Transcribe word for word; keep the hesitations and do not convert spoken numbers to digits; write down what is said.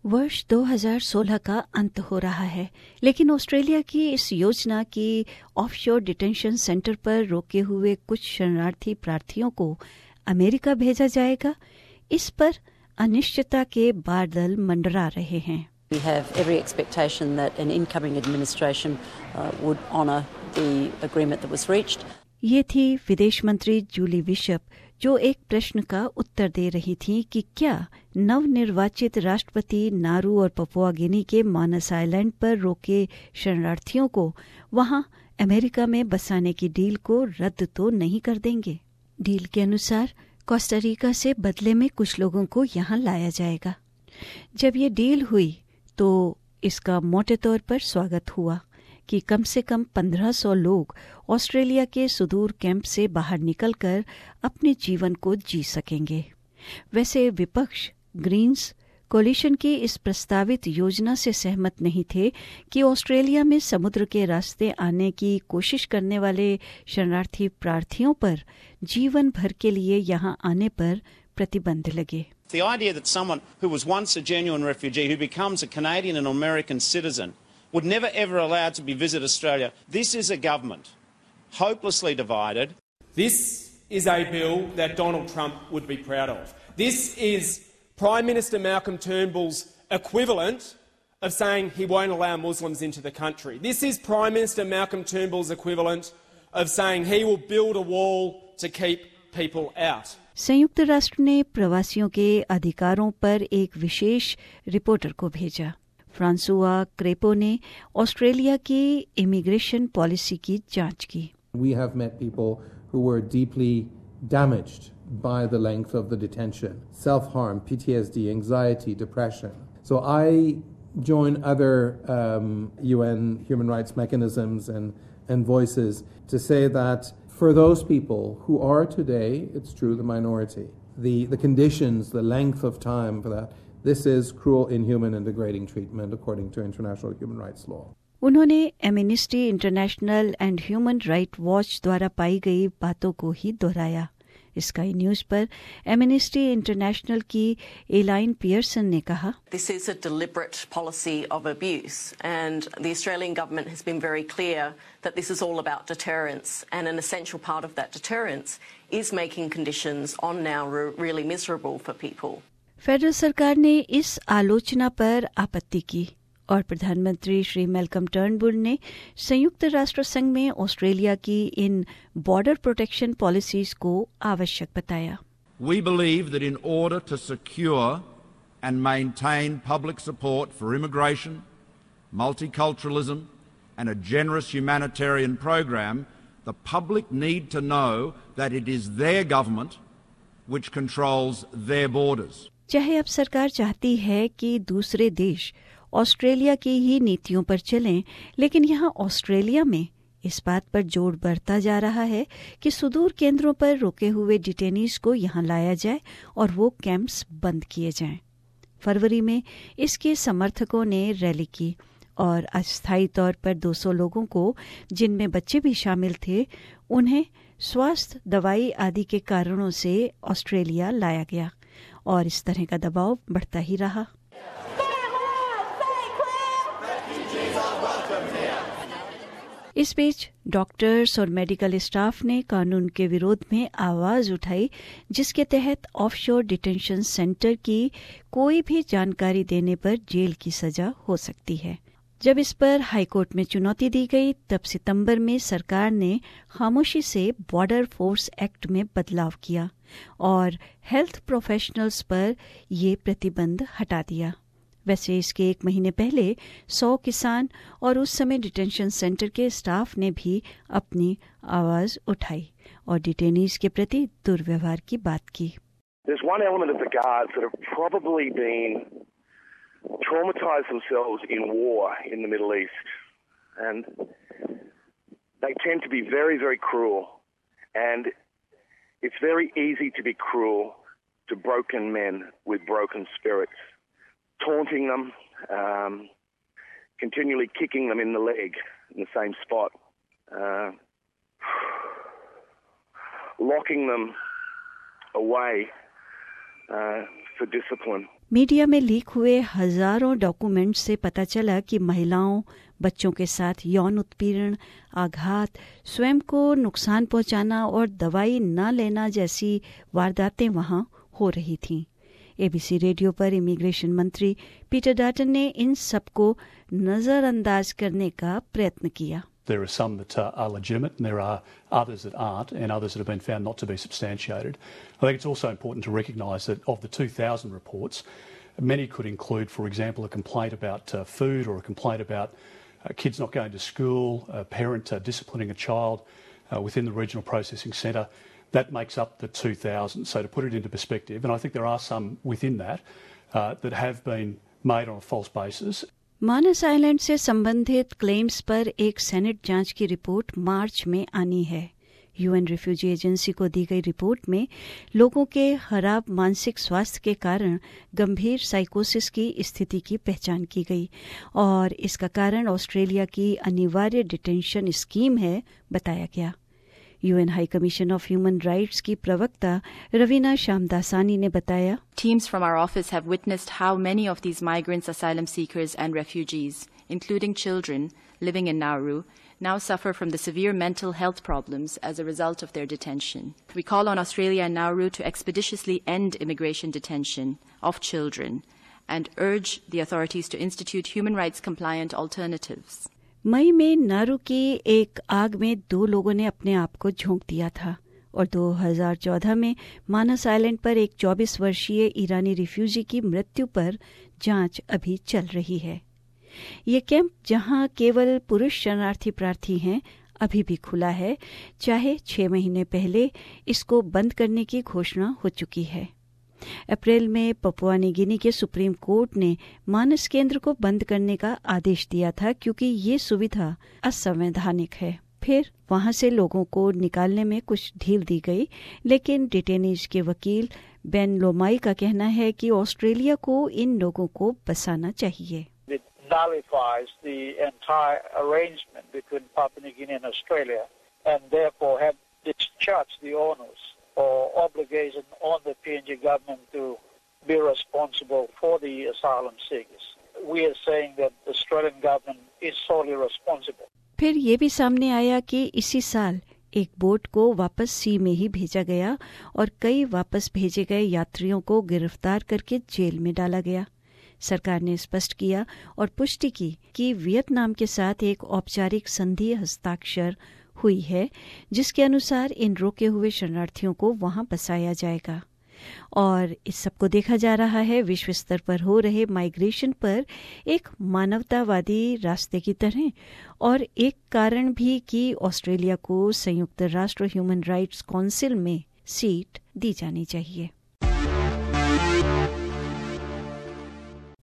वर्ष दो हज़ार सोलह का अंत हो रहा है, लेकिन ऑस्ट्रेलिया की इस योजना की ऑफशोर डिटेंशन सेंटर पर रोके हुए कुछ शरणार्थी प्रार्थियों को अमेरिका भेजा जाएगा, इस पर अनिश्चितता के बादल मंडरा रहे हैं। We have every expectation that an incoming administration uh, would honour the agreement that was reached. ये थी विदेश मंत्री जूली बिशप, जो एक प्रश्न का उत्तर दे रही थी कि क्या नवनिर्वाचित राष्ट्रपति नारू और पपुआ गिनी के मानस आइलैंड पर रोके शरणार्थियों को वहां अमेरिका में बसाने की डील को रद्द तो नहीं कर देंगे। डील के अनुसार कोस्टा रिका से बदले में कुछ लोगों को यहां लाया जाएगा। जब ये डील हुई तो इसका मोटे तौर पर स्वागत हुआ कि कम से कम पंद्रह सौ लोग ऑस्ट्रेलिया के सुदूर कैंप से बाहर निकलकर अपने जीवन को जी सकेंगे। वैसे विपक्ष ग्रीन्स कोलिशन की इस प्रस्तावित योजना से सहमत नहीं थे कि ऑस्ट्रेलिया में समुद्र के रास्ते आने की कोशिश करने वाले शरणार्थी प्रार्थियों पर जीवन भर के लिए यहां आने पर प्रतिबंध लगे। The idea that someone who was once a genuine refugee who becomes a Canadian and American citizen would never ever allowed to be visit Australia. This is a government hopelessly divided. This is a bill that Donald Trump would be proud of. This is Prime Minister Malcolm Turnbull's equivalent of saying he won't allow Muslims into the country. This is Prime Minister Malcolm Turnbull's equivalent of saying he will build a wall to keep people out. संयुक्त राष्ट्र ने प्रवासियों के अधिकारों पर एक विशेष reporter को भेजा। फ्रांसुआ क्रेपो ने ऑस्ट्रेलिया की इमिग्रेशन पॉलिसी की जांच की। We have met people who were deeply damaged by the length of the detention, self-harm, P T S D, anxiety, depression. So I join other um, U N human rights mechanisms and, and voices to say that for those people who are today, it's true, the minority, the, the conditions, the length of time for that, this is cruel, inhuman and degrading treatment according to international human rights law. उन्होंने Amnesty International and Human Right Watch द्वारा पाई गई बातों को ही दोहराया। Sky News पर Amnesty International की एलाइन पियर्सन ने कहा, This is a deliberate policy of abuse and the Australian government has been very clear that this is all about deterrence and an essential part of that deterrence is making conditions on now really miserable for people. Federal सरकार ने इस आलोचना पर आपत्ति की और प्रधानमंत्री Shri Malcolm Turnbull ने संयुक्त राष्ट्र संघ में ऑस्ट्रेलिया की इन बॉर्डर प्रोटेक्शन पॉलिसीज को आवश्यक बताया। We believe that in order to secure and maintain public support for immigration, multiculturalism and a generous humanitarian program, the public need to know that it is their government which controls their borders. चाहे अब सरकार चाहती है कि दूसरे देश Australia की ही नीतियों पर चलें, लेकिन यहाँ ऑस्ट्रेलिया में इस बात पर जोर बढ़ता जा रहा है कि सुदूर केंद्रों पर रोके हुए डिटेनीज को यहाँ लाया जाए और वो कैंप्स बंद किए जाएं। फरवरी में इसके समर्थकों ने रैली की और अस्थायी तौर पर दो सौ लोगों को, जिनमें बच्चे भी शामिल थे, उन्हें स्वास्थ्य, दवाई आदि के कारणों से ऑस्ट्रेलिया लाया गया और इस तरह का दबाव बढ़ता ही रहा। इस बीच डॉक्टर्स और मेडिकल स्टाफ ने कानून के विरोध में आवाज उठाई, जिसके तहत ऑफशोर डिटेंशन सेंटर की कोई भी जानकारी देने पर जेल की सजा हो सकती है। जब इस पर हाईकोर्ट में चुनौती दी गई, तब सितंबर में सरकार ने खामोशी से बॉर्डर फोर्स एक्ट में बदलाव किया और हेल्थ प्रोफेशनल्स पर ये प्रतिबंध हटा दिया। वैसे इसके एक महीने पहले सौ किसान और उस समय डिटेंशन सेंटर के स्टाफ ने भी अपनी आवाज उठाई और डिटेनीज के प्रति दुर्व्यवहार की बात की। There's one element of the guards that have probably been traumatized themselves in war in the Middle East, and they tend to be very, very cruel, and it's very easy to be cruel to broken men with broken spirits, taunting them, um, continually kicking them in the leg in the same spot, uh, locking them away uh, for discipline. Media में leak हुए हजारों documents से पता चला कि महिलाओं, बच्चों के साथ यौन उत्पीड़न, आघात, स्वयं को नुकसान पहुंचाना और दवाई न लेना जैसी वारदातें वहां हो रही थीं। एबीसी रेडियो पर इमिग्रेशन मंत्री पीटर डाटन ने इन सबको नजरअंदाज करने का प्रयत्न किया। There are some that uh, are legitimate and there are others that aren't, and others that have been found not to be substantiated. I think it's also important to recognise that of the two thousand reports, many could include, for example, a complaint about uh, food or a complaint about uh, kids not going to school, a parent uh, disciplining a child uh, within the regional processing centre. That makes up the two thousand. So to put it into perspective, and I think there are some within that uh, that have been made on a false basis. Manus Island से संबंधित claims पर एक senate जांच की report मार्च में आनी है। UN refugee agency को दी गई रिपोर्ट में लोगों के खराब मानसिक स्वास्थ्य के कारण गंभीर साइकोसिस की स्थिति की पहचान की गई और इसका कारण ऑस्ट्रेलिया की अनिवार्य डिटेंशन स्कीम है बताया गया। UN High Commission of Human Rights की प्रवक्ता रवीना शामदासानी ने बताया, Teams from our office have witnessed how many of these migrants, asylum seekers and refugees, including children living in Nauru, now suffer from the severe mental health problems as a result of their detention. We call on Australia and Nauru to expeditiously end immigration detention of children and urge the authorities to institute human rights compliant alternatives. मई में नारू की एक आग में दो लोगों ने अपने आप को झोंक दिया था और दो हज़ार चौदह में मानस आइलैंड पर एक चौबीस वर्षीय ईरानी रिफ्यूजी की मृत्यु पर जांच अभी चल रही है। ये कैंप जहां केवल पुरुष शरणार्थी प्रार्थी हैं अभी भी खुला है, चाहे छह महीने पहले इसको बंद करने की घोषणा हो चुकी है। अप्रैल में पपुआ न्यू गिनी के सुप्रीम कोर्ट ने मानस केंद्र को बंद करने का आदेश दिया था क्योंकि ये सुविधा असंवैधानिक है। फिर वहां से लोगों को निकालने में कुछ ढील दी गई, लेकिन डिटेनीज के वकील बेन लोमाई का कहना है कि ऑस्ट्रेलिया को इन लोगों को बसाना चाहिए। It nullifies the entire arrangement between Papua New Guinea and Australia and therefore have discharged the onus or obligation on the P N G government to be responsible for the asylum seekers. We are saying that the Australian government is solely responsible. फिर ये भी सामने आया कि इसी साल एक boat को वापस सी में ही भेजा गया और कई वापस भेजे गए यात्रियों को गिरफ्तार करके जेल में डाला गया। सरकार ने स्पष्ट किया और पुष्टि की कि वियतनाम के साथ एक औपचारिक संधि हस्ताक्षर हुई है जिसके अनुसार इन रोके हुए शरणार्थियों को वहां बसाया जाएगा। और इस सबको देखा जा रहा है विश्व स्तर पर हो रहे माइग्रेशन पर एक मानवतावादी रास्ते की तरह, और एक कारण भी कि ऑस्ट्रेलिया को संयुक्त राष्ट्र ह्यूमन राइट्स काउंसिल में सीट दी जानी चाहिए।